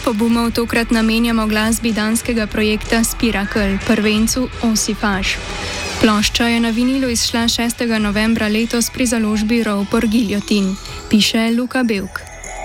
pogumov tokrat namenjamo glasbi danskega projekta Spirakel, prvencu Osifaš. Plošča je na vinilu izšla 6. novembra letos pri založbi Rovpor Giljotin, piše Luka Bevk.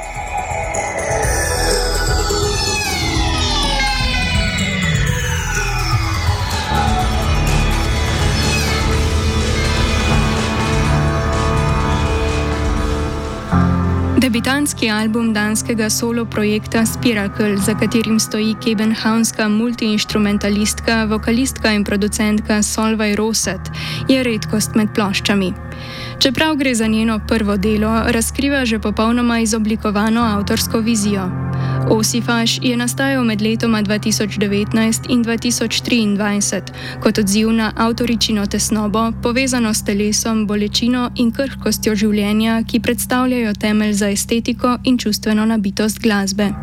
Debitantski album danskega solo projekta Spirakel, za katerim stoji kebenhavnska multiinštrumentalistka, vokalistka in producentka Solveig Roseth, je redkost med ploščami. Čeprav gre za njeno prvo delo, razkriva že popolnoma izoblikovano avtorsko vizijo. Osifaš je nastajal med letoma 2019 in 2023 kot odziv na avtoričino tesnobo, povezano s telesom, bolečino in krhkostjo življenja, ki predstavljajo temelj za estetiko in čustveno nabitost glasbe.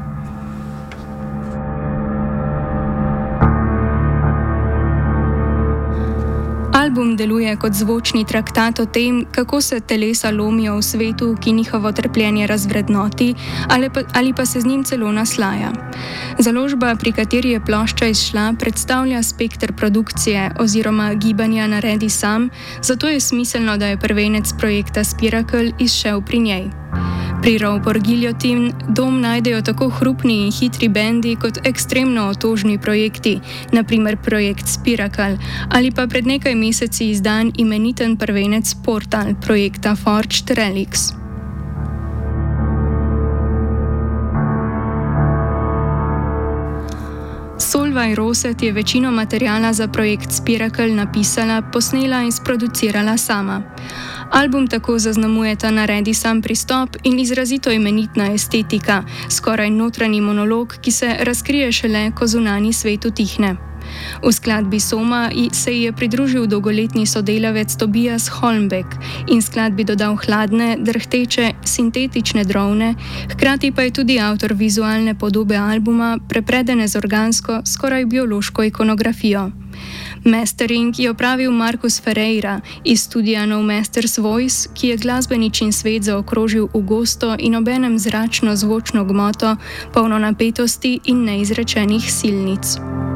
Album deluje kot zvočni traktat o tem, kako se telesa lomijo v svetu, ki njihovo trpljenje razvrednoti ali pa se z njim celo naslaja. Založba, pri kateri je plošča izšla, predstavlja spekter produkcije oziroma gibanja naredi sam, zato je smiselno, da je prvenec projekta Spirakel izšel pri njej. Pri Rovpor Giljotin dom najdejo tako hrupni in hitri bendi kot ekstremno otožni projekti, naprimer projekt Spirakel, ali pa pred nekaj meseci izdan imeniten prvenec Portal projekta Forged Relics. Solveig Roseth je večino materiala za projekt Spirakel napisala, posnela in sproducirala sama. Album tako zaznamujeta naredi sam pristop in izrazito imenitna estetika, skoraj notranji monolog, ki se razkrije šele, ko zunanji svet utihne. V skladbi Soma se ji je pridružil dolgoletni sodelavec Tobias Holmbeck in skladbi dodal hladne, drhteče, sintetične drovne, hkrati pa je tudi avtor vizualne podobe albuma, prepredene z organsko, skoraj biološko ikonografijo. Mastering je opravil Markus Ferreira iz studia No Masters Voice, ki je glasbeničin svet zaokrožil v gosto in obenem zračno zvočno gmoto, polno napetosti in neizrečenih silnic.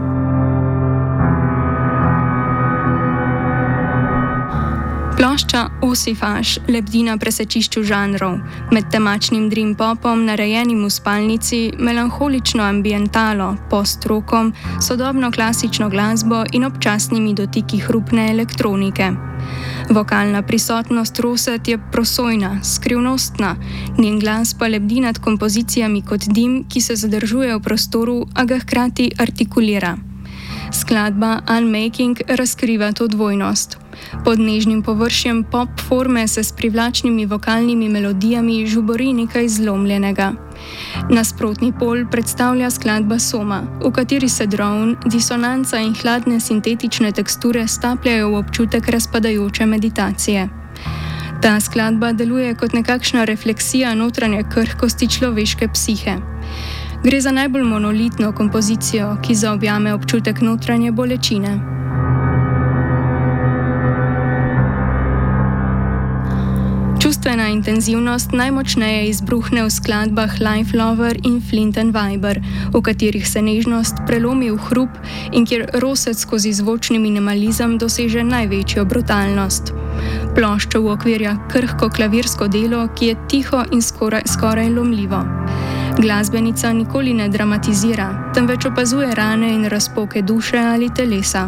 Plošča Osifaš lebdi na presečišču žanrov, med temačnim dream popom, narejenim v spalnici, melanholično ambientalo, post-rockom, sodobno klasično glasbo in občasnimi dotiki hrupne elektronike. Vokalna prisotnost Roseth je prosojna, skrivnostna, njen glas pa lebdi nad kompozicijami kot dim, ki se zadržuje v prostoru, a ga hkrati artikulira. Skladba Unmaking razkriva to dvojnost. Pod nežnim površjem pop forme se s privlačnimi vokalnimi melodijami žubori nekaj zlomljenega. Nasprotni pol predstavlja skladba Soma, v kateri se drone, disonanca in hladne sintetične teksture stapljajo v občutek razpadajoče meditacije. Ta skladba deluje kot nekakšna refleksija notranje krhkosti človeške psihe. Gre za najbolj monolitno kompozicijo, ki zaobjame občutek notranje bolečine. Čustvena intenzivnost najmočneje izbruhne v skladbah Life Lover in Flint and Viber, v katerih se nežnost prelomi v hrup in kjer Roseth skozi zvočni minimalizem doseže največjo brutalnost. Ploščo uokvirja krhko klavirsko delo, ki je tiho in skoraj lomljivo. Glasbenica nikoli ne dramatizira, temveč opazuje rane in razpoke duše ali telesa.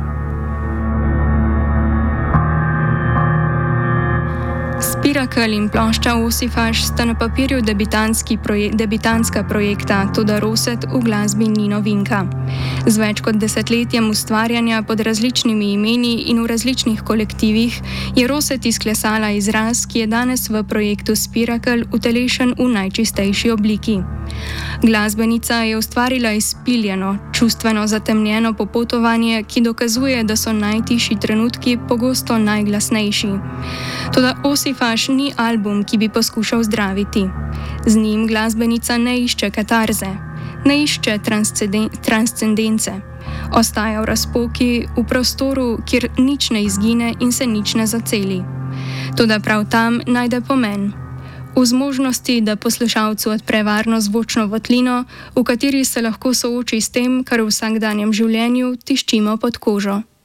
Spirakel in plošča Osifaš sta na papirju debitantska projekta, toda Roseth v glasbi ni novinka. Z več kot desetletjem ustvarjanja pod različnimi imeni in v različnih kolektivih je Roseth izklesala izraz, ki je danes v projektu Spirakel utelešen v najčistejši obliki. Glasbenica je ustvarila izpiljeno, čustveno zatemnjeno popotovanje, ki dokazuje, da so najtišji trenutki pogosto najglasnejši. Toda Osifaš ni album, ki bi poskušal zdraviti. Z njim glasbenica ne išče katarze, ne išče transcendence. Ostaja v razpoki, v prostoru, kjer nič ne izgine in se nič ne zaceli. Toda prav tam najde pomen. v zmožnosti, da poslušalcu odpre varno zvočno votlino, v kateri se lahko sooči s tem, kar v vsakdanjem življenju tiščimo pod kožo.